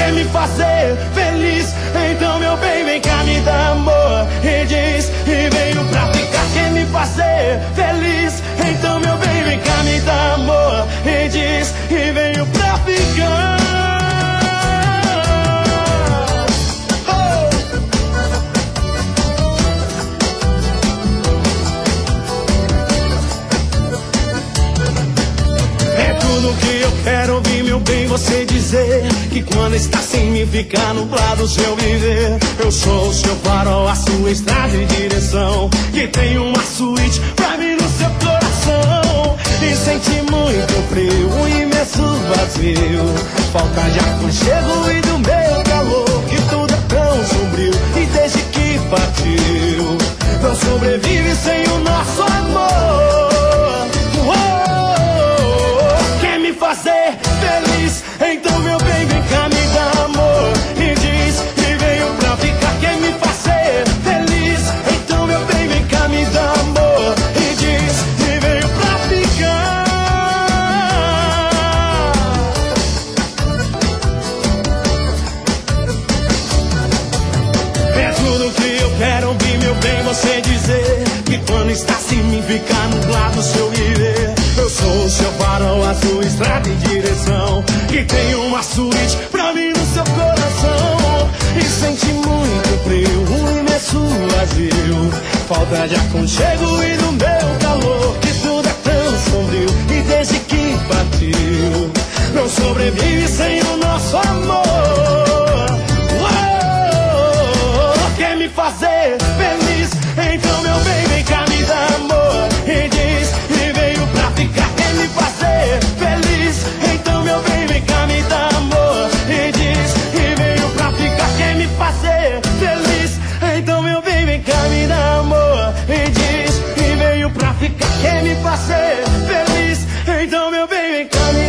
quer me fazer feliz. Então meu bem, vem cá, me dá amor e diz, e veio pra ficar. Quer me fazer feliz. Então meu bem, vem cá, me dá amor e diz, e veio pra ficar. Tudo que eu quero ouvir, meu bem, você dizer que quando está sem mim fica nublado o seu viver. Eu sou o seu farol, a sua estrada e direção, que tem uma suíte pra mim no seu coração. E sente muito frio, um imenso vazio, falta de aconchego e do meu calor, que tudo é tão sombrio e desde que partiu não sobrevive sem o nosso amor. Fazer feliz, então meu bem, vem cá, me dá amor e diz, e veio pra ficar. Quer me fazer feliz, então meu bem, vem cá, me dá amor e diz, e veio pra ficar. É tudo que eu quero ouvir, meu bem, você dizer que quando está sem mim fica nublado o seu viver. Eu sou o seu farol, a sua estrada e direção, que tem uma suíte pra mim no seu coração. E sente muito frio, um imenso vazio, falta de aconchego e do meu calor, que tudo é tão sombrio e desde que partiu não sobrevive sem o nosso amor. Quer me fazer feliz, então meu bem, vem cá, me dá amor e diz, e veio pra ficar. Quer me fazer feliz, então meu bem, vem cá, me dá amor e diz, e veio pra ficar. Quer me fazer feliz, então meu bem, vem cá, me dá amor e diz, e veio pra ficar. Quer me fazer feliz, então meu bem, vem cá, me